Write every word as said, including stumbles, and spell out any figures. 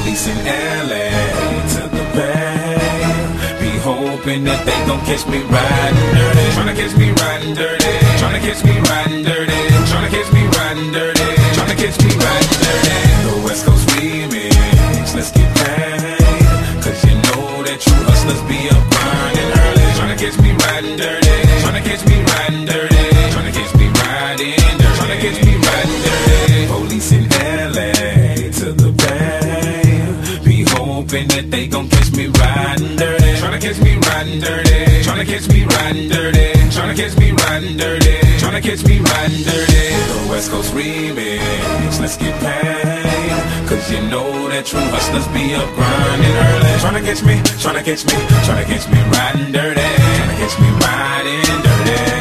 Police in L A to the Bay, be hoping that they gon' catch me riding dirty. Tryna catch me riding dirty. Tryna catch me riding dirty. Tryna catch me riding dirty. Tryna catch me riding dirty. The West Coast remix, let's get paid, cause you know that true hustlers be up grinding early. Tryna catch me riding dirty. Tryna catch me riding dirty. Tryna catch me riding dirty. Tryna catch me riding dirty. Police in L A to the Bay, be hoping that they gon' catch me riding dirty. Tryna catch me riding dirty. Tryna catch me riding dirty. Tryna catch me riding dirty. Tryna catch me riding dirty. The West Coast remix, let's get paid, cause you know that true hustlers be up grinding early. Tryna catch me, tryna catch me, tryna catch me riding dirty. Tryna catch me riding dirty.